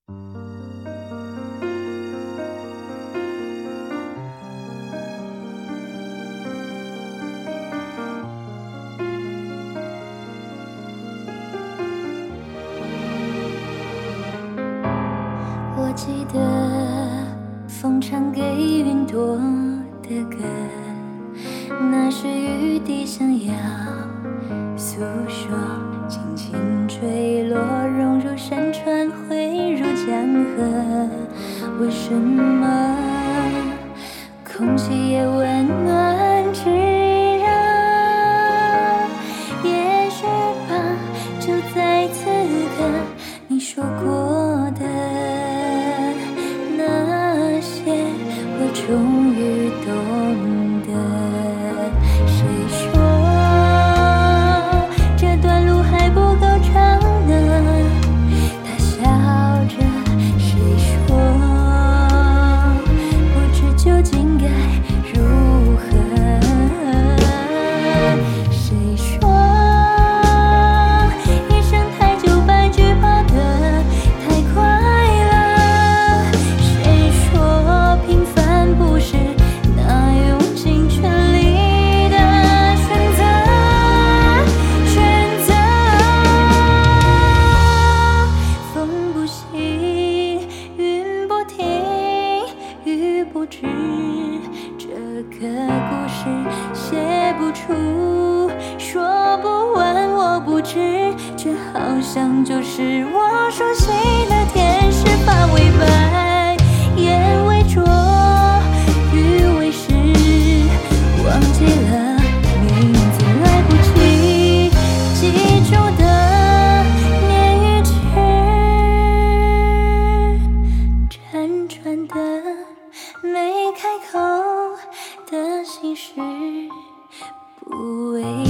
我记得风唱给云朵的歌，那是雨滴想要诉说，轻轻坠落，融入山川，汇入江河。为什么空气也温暖炙热？也许吧，就在此刻，你说过的那些，我终于懂得。谁说这段路还不够长呢？他笑着。谁说不知究竟该如何？谁说一生太久，白驹跑得太快乐？谁说平凡不是那用尽全力的选择？风不息，云不停，雨不止，这个故事写不出，说不完，我不知，这好像就是我熟悉的天使，发为白，眼为浊，雨为湿，忘记了名字，来不及记住的年与日，辗转的没开口的心事，不为